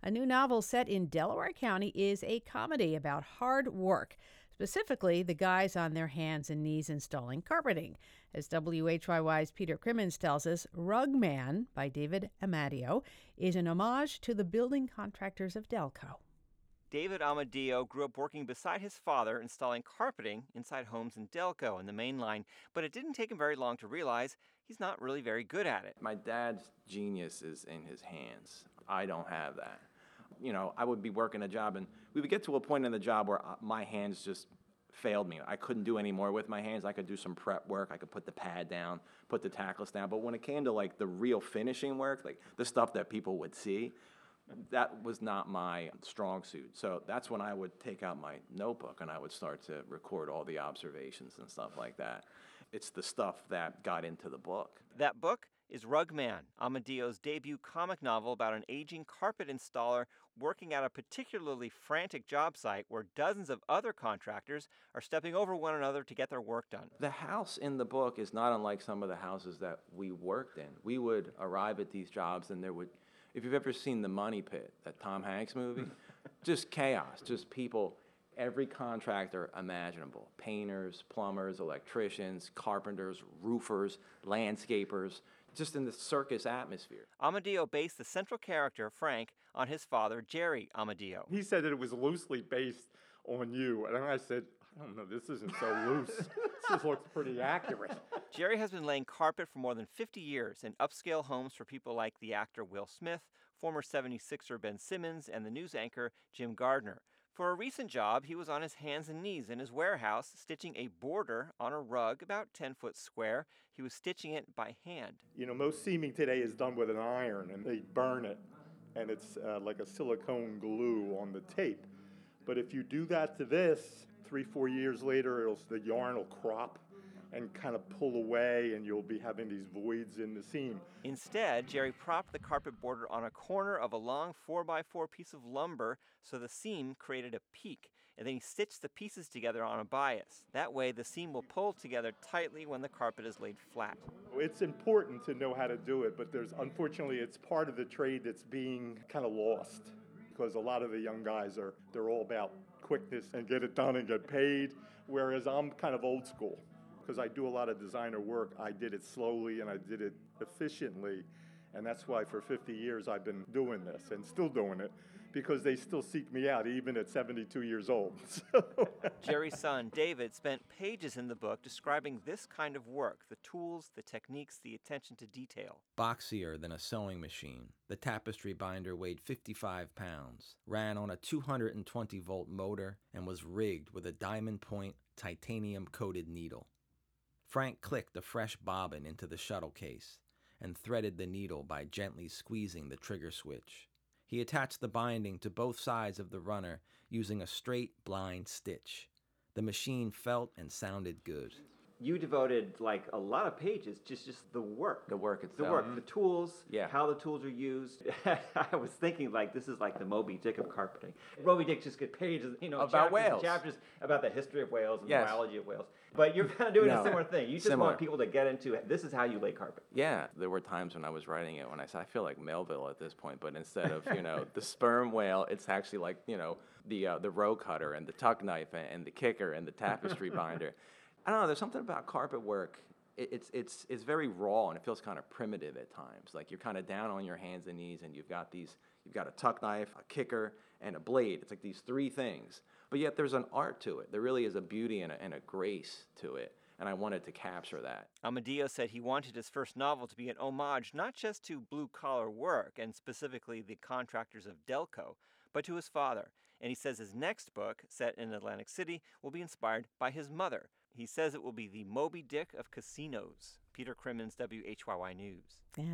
A new novel set in Delaware County is a comedy about hard work, specifically the guys on their hands and knees installing carpeting. As WHYY's Peter Crimmins tells us, Rug Man by David Amadio is an homage to the building contractors of Delco. David Amadio grew up working beside his father installing carpeting inside homes in Delco and the Main Line, but it didn't take him very long to realize he's not really very good at it. My dad's genius is in his hands. I don't have that. I would be working a job, and we would get to a point in the job where my hands just failed me. I couldn't do any more with my hands. I could do some prep work. I could put the pad down, put the tackless down. But when it came to like the real finishing work, like the stuff that people would see, that was not my strong suit. So that's when I would take out my notebook and I would start to record all the observations and stuff like that. It's the stuff that got into the book. That book is Rug Man, Amadio's debut comic novel about an aging carpet installer working at a particularly frantic job site where dozens of other contractors are stepping over one another to get their work done. The house in the book is not unlike some of the houses that we worked in. We would arrive at these jobs and there would, if you've ever seen The Money Pit, that Tom Hanks movie, just chaos, just people, every contractor imaginable. Painters, plumbers, electricians, carpenters, roofers, landscapers, just in the circus atmosphere. Amadio based the central character, Frank, on his father, Jerry Amadio. He said that it was loosely based on you, and I said, I don't know, this isn't so loose. This just looks pretty accurate. Jerry has been laying carpet for more than 50 years in upscale homes for people like the actor Will Smith, former 76er Ben Simmons, and the news anchor Jim Gardner. For a recent job, he was on his hands and knees in his warehouse stitching a border on a rug about 10 foot square. He was stitching it by hand. Most seaming today is done with an iron, and they burn it, and it's like a silicone glue on the tape. But if you do that to this, 3-4 years later, the yarn will crop and kind of pull away, and you'll be having these voids in the seam. Instead, Jerry propped the carpet border on a corner of a long 4x4 piece of lumber so the seam created a peak, and then he stitched the pieces together on a bias. That way, the seam will pull together tightly when the carpet is laid flat. It's important to know how to do it, but unfortunately, it's part of the trade that's being kind of lost, because a lot of the young guys they're all about quickness and get it done and get paid, whereas I'm kind of old school. Because I do a lot of designer work, I did it slowly and I did it efficiently. And that's why for 50 years I've been doing this and still doing it, because they still seek me out even at 72 years old. Jerry's son, David, spent pages in the book describing this kind of work, the tools, the techniques, the attention to detail. Boxier than a sewing machine, the tapestry binder weighed 55 pounds, ran on a 220-volt motor, and was rigged with a diamond point, titanium-coated needle. Frank clicked a fresh bobbin into the shuttle case and threaded the needle by gently squeezing the trigger switch. He attached the binding to both sides of the runner using a straight blind stitch. The machine felt and sounded good. You devoted like a lot of pages just the work. The work itself. The work, the tools, Yeah. how the tools are used. I was thinking like this is like the Moby Dick of carpeting. Moby Dick just get pages, about chapters whales. and chapters about the history of whales and Yes. the biology of whales. But you're kind of doing No. a similar thing. You just Similar. want people to get into this is how you lay carpet. Yeah, there were times when I was writing it when I said, I feel like Melville at this point, but instead of, the sperm whale, it's actually like, the row cutter and the tuck knife and the kicker and the tapestry binder. I don't know, there's something about carpet work. It's very raw and it feels kind of primitive at times. Like you're kind of down on your hands and knees and you've got a tuck knife, a kicker, and a blade. It's like these three things. But yet there's an art to it. There really is a beauty and a grace to it. And I wanted to capture that. Amadio said he wanted his first novel to be an homage not just to blue-collar work, and specifically the contractors of Delco, but to his father. And he says his next book, set in Atlantic City, will be inspired by his mother. He says it will be the Moby Dick of casinos. Peter Crimmins, WHYY News.